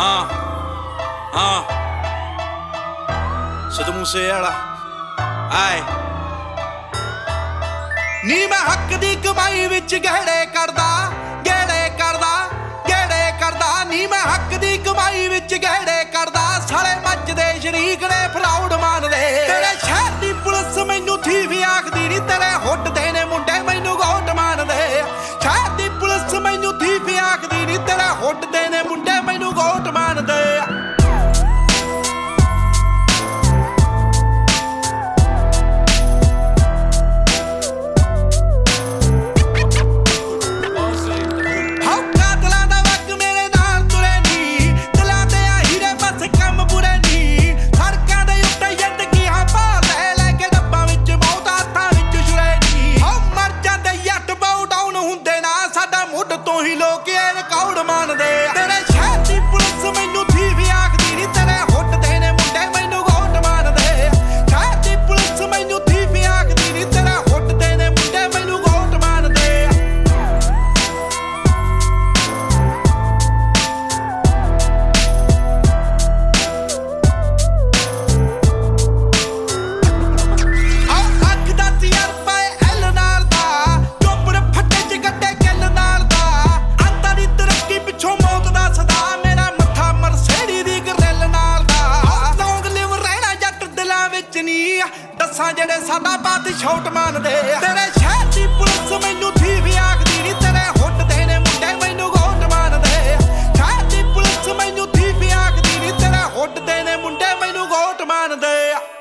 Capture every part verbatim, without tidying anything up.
ਹਾਂ ਹਾਂ ਸਿੱਧੂ ਮੂਸੇ ਵਾਲਾ ਆਏ ਨੀ ਮੈਂ ਹੱਕ ਦੀ ਕਮਾਈ ਵਿੱਚ ਗਹਿੜੇ ਕਰਦਾ ਗਹਿੜੇ ਕਰਦਾ ਗਹਿੜੇ ਕਰਦਾ ਨੀ ਮੈਂ ਹੱਕ ਦੀ ਕਮਾਈ ਵਿੱਚ ਗਹਿੜੇ ਕਰਦਾ ਸਾਲੇ ਮੱਚਦੇ ਸ਼ਰੀਕ ਨੇ ਫਰਾਉਡ ਮੰਨਦੇ ਤੇਰੇ ਸ਼ਹਿਰ ਦੀ ਪੁਲਿਸ ਮੈਨੂੰ ਥੀ ਵੀ ਆਖਦੀ ਨੀ ਤੇਰੇ ਹੁੱਟ ਦੇ ਨੇ ਮੁੰਡੇ ਮੈਨੂੰ ਗੋਟ ਮੰਨਦੇ ਸ਼ਹਿਰ ਦੀ ਪੁਲਿਸ ਮੈਨੂੰ ਥੀ ਵੀ ਆਖਦੀ ਨੀ ਤੇਰੇ ਹੁੱਟ ਦੇ ਨੇ ਮੁੰਡੇ ਮੈਨੂੰ ਗੋਟ ਮੰਨਦੇ ਦੱਸਾਂ ਜਿਹੜੇ ਸਾਡਾ ਬਾਤ ਛੋਟ ਮੰਨਦੇ ਤੇਰੇ ਸ਼ਹਿਰ ਦੀ ਪੁਲਿਸ ਮੈਨੂੰ ਥੀ ਵੀ ਆਖਦੀ ਨੀ ਤੇਰੇ ਹੁੱਟ ਦੇ ਨੇ ਮੁੰਡੇ ਮੈਨੂੰ ਗੋਟ ਮੰਨਦੇ ਸ਼ਹਿਰ ਦੀ ਪੁਲਿਸ ਮੈਨੂੰ ਥੀ ਵੀ ਆਖਦੀ ਨੀ ਤੇਰੇ ਹੁੱਟ ਦੇ ਨੇ ਮੁੰਡੇ ਮੈਨੂੰ ਗੋਟ ਮੰਨਦੇ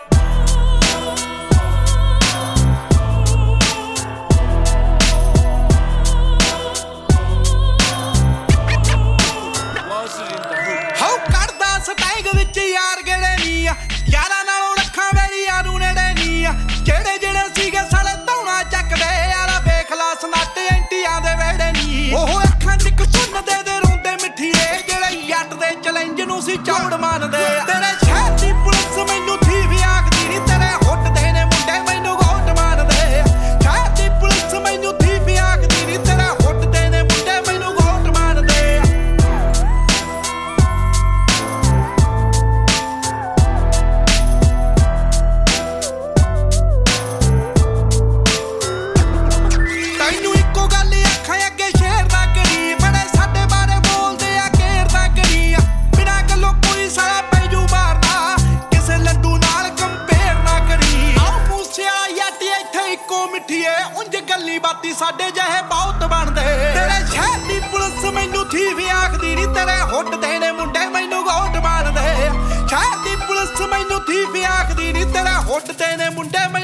ਹਾਉ ਕੱਢਦਾ ਸਟੈਂਗ ਵਿੱਚ ਯਾਰ ਗੇੜੇ ਨੀ ਯਾਰਾਂ ਨਾਲੋਂ ਰੱਖਾਂ ਵੇਲੀਆਂ ਨੂੰ ਨੇੜੇ ਨੀ ਜਿਹੜੇ ਜਿਹੜੇ ਸੀਗੇ ਸਾਲੇ ਧੌਣਾ ਚੱਕਦੇ ਯਾਰਾ ਵੇਖ ਲਾ ਸਨੱਟ ਐਂਟੀਆਂ ਦੇ ਵੇੜੇ ਨੀ ਉਹ ਅੱਖਾਂ ਚ ਇੱਕ ਸੁਣ ਦੇ ਦੇ ਰੋਂਦੇ ਮਿੱਠੀਏ ਜਿਹੜੇ ਜੱਟ ਦੇ ਚੈਲੰਜ ਨੂੰ ਸੀ ਚੌੜ ਮੰਨਦੇ ਤੇਰੇ ਸ਼ਹਿਰ ਦੀ ਪੁਲਿਸ ਮੈਨੂੰ ਥੀ ਵੀ ਆਖਦੀ ਨੀ ਤੇਰੇ ਹੁੱਟ ਦੇ ਨੇ ਮੁੰਡੇ ਮੈਨੂੰ ਗੋਟ ਮੰਨਦੇ ਸ਼ਹਿਰ ਦੀ ਪੁਲਿਸ ਮੈਨੂੰ ਥੀ ਵੀ ਆਖਦੀ ਨੀ ਤੇਰੇ ਹੁੱਟ ਦੇ ਨੇ ਮੁੰਡੇ ਮੈਨੂੰ ਗੋਟ ਮੰਨਦੇ ਬਾਤੀ ਸਾਡੇ ਜਿਹੇ ਬਹੁਤ ਬਣਦੇ ਤੇਰੇ ਸ਼ਹਿਰ ਦੀ ਪੁਲਿਸ ਮੈਨੂੰ ਥੀ ਵੀ ਆਖਦੀ ਨੀ ਤੇਰੇ ਹੁੱਟ ਦੇ ਨੇ ਮੁੰਡੇ ਮੈਨੂੰ ਗੋਟ ਮੰਨਦੇ ਸ਼ਹਿਰ ਦੀ ਪੁਲਿਸ ਮੈਨੂੰ ਥੀ ਵੀ ਆਖਦੀ ਨੀ ਤੇਰੇ ਹੁੱਟ ਦੇ ਨੇ ਮੁੰਡੇ